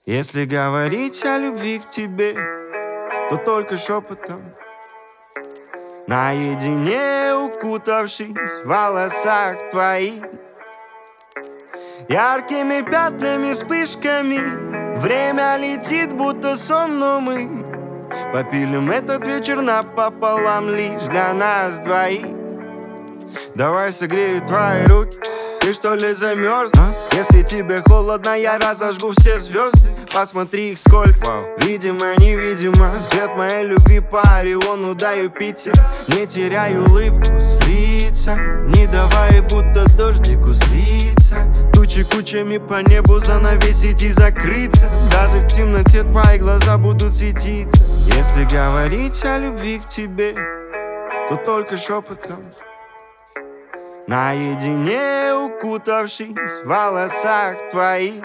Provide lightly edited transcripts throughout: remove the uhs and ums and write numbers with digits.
Если говорить о любви к тебе, то только шепотом, наедине укутавшись в волосах твоих. Яркими пятнами, вспышками время летит, будто сон, но мы попилим этот вечер напополам лишь для нас двоих. Давай согрею твои руки, ты что ли замерзла? Если тебе холодно, я разожгу все звезды. Посмотри их сколько, видимо, невидимо. Свет моей любви по Ориону до Юпитера. Не теряй улыбку с лица, не давай будто дождику слиться. Тучи кучами по небу занавесить и закрыться. Даже в темноте твои глаза будут светиться. Если говорить о любви к тебе, то только шепотом, наедине укутавшись в волосах твоих.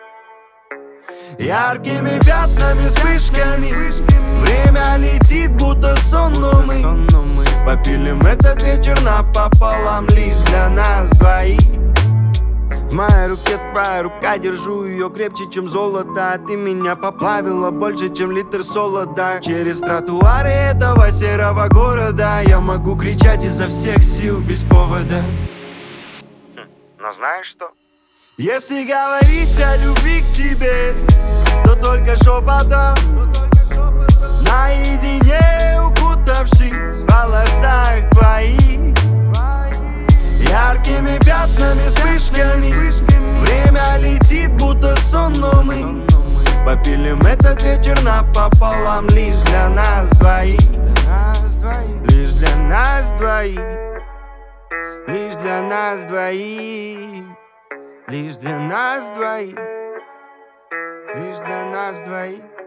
Яркими пятнами, вспышками время летит, будто сон, но мы попилим этот вечер напополам лишь для нас двоих. В моей руке твоя рука, держу ее крепче, чем золото. А ты меня поплавила больше, чем литр солода. Через тротуары этого серого города я могу кричать изо всех сил без повода. Но знаешь что? Если говорить о любви к тебе, то только шепотом, наедине укутавшись в волосах твоих. Яркими пятнами, вспышками время летит, будто сон, но мы попилим этот вечер напополам лишь для нас двоих. Лишь для нас двоих. Лишь для нас двоих. Лишь для нас двоих. Лишь для нас двоих.